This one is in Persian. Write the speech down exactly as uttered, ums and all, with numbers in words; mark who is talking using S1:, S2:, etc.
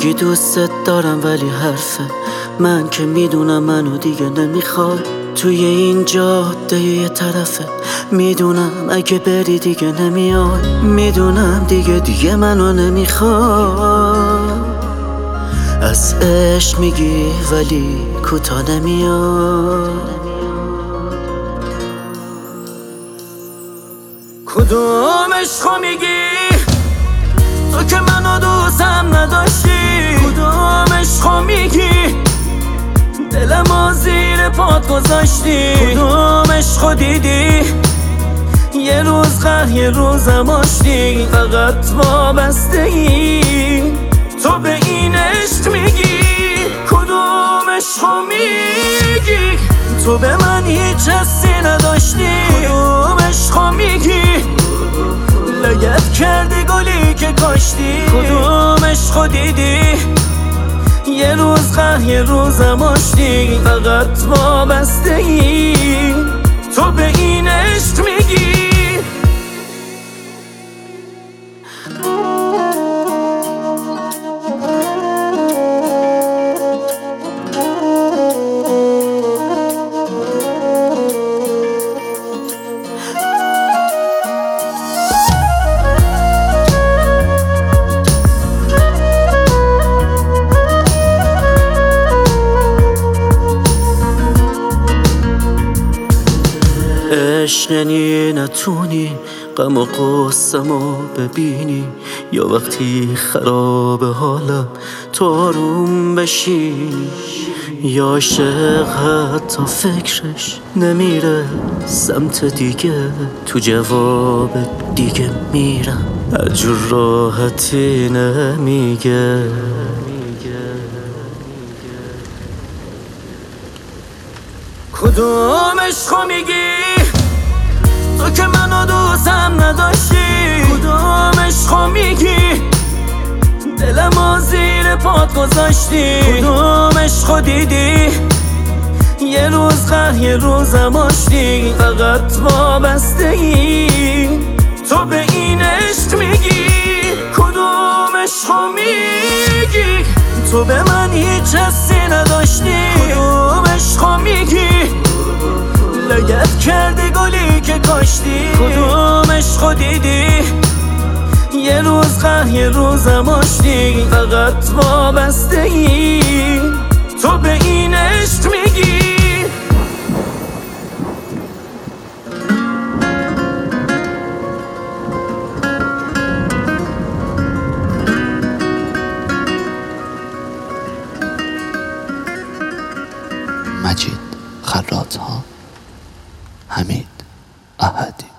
S1: میگی دوستت دارم ولی حرفه من که میدونم منو دیگه نمیخوای. توی این جاده یه طرفه میدونم اگه بری دیگه نمیای. میدونم دیگه دیگه منو نمیخوای. از عشق میگی ولی کوتا نمیای. کدوم عشقو میگی تو که منو دوستم نداشتی؟ کدوم عشقو میگی دلمو زیر پات گذاشتی؟ کدوم عشقو دیدی یه روز قهر یه روزم آشتی؟ فقط وابستگی تو به این عشق میگی. کدوم عشقو میگی تو به من هیچ حسی نداشتی؟ کدوم عشقو میگی لگد کردی گلی که کاشتی؟ کدوم عشقو دیدی یه روز قهر یه روزم آشتی؟ فقط وابستگی تو به این عشق میگی. عشق یعنی نتونی غم و غصه‌مو ببینی، یا وقتی خراب حالم تو آروم بشینی، یا عاشق حتی فکرش نمیره سمت دیگه تو جواب دیگه میرم هر جور راحتی نمیگه. کدوم عشقو میگی تو که منو دوستم نداشتی؟ کدوم عشقو میگی دلمو زیر پات گذاشتی؟ کدوم عشقو دیدی یه روز قهر یه روزم آشتی؟ فقط وابستگی تو به این عشق میگی. کدوم عشقو میگی تو به من هیچ حسی نداشتی؟ کدوم عشقو میگی لگد کردی گلی که کاشتی؟ کدوم عشقو دیدی یه روز قهر یه روزم آشتی؟ فقط وابستگی تو به این عشق میگی.
S2: مجید خراط‌ها، حمید احدی.